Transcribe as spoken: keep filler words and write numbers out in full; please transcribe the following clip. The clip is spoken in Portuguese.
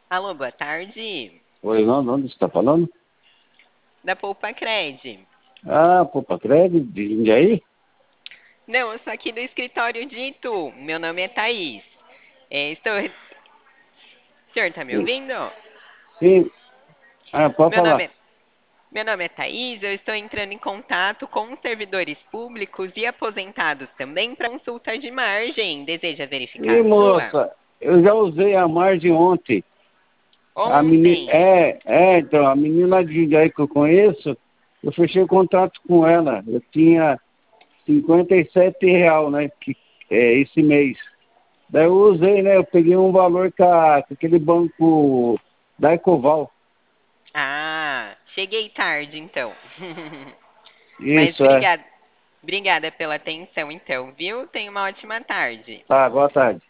Alô, boa tarde. Oi, não, de onde você está falando? Da Poupa Cred. Ah, pô, Pacred, de Jundiaí? Não, eu sou aqui do escritório de Itu. Meu nome é Thaís. É, estou... O senhor tá me Sim. ouvindo? Sim. Ah, pode Meu falar. nome é... Meu nome é Thaís, eu estou entrando em contato com os servidores públicos e aposentados também para consulta de margem. Deseja verificar Ih, a sua? moça, eu já usei a margem ontem. A menina, Ontem. é, é, então, a menina de Jundiaí que eu conheço, eu fechei o contrato com ela. Eu tinha cinquenta e sete real, né, que, é, esse mês. Daí eu usei, né, eu peguei um valor com, a- com aquele banco da Ecoval. Ah, cheguei tarde então. Mas Isso, é. obrigada, obrigada pela atenção então, viu? Tenha uma ótima tarde. Tá, boa tarde.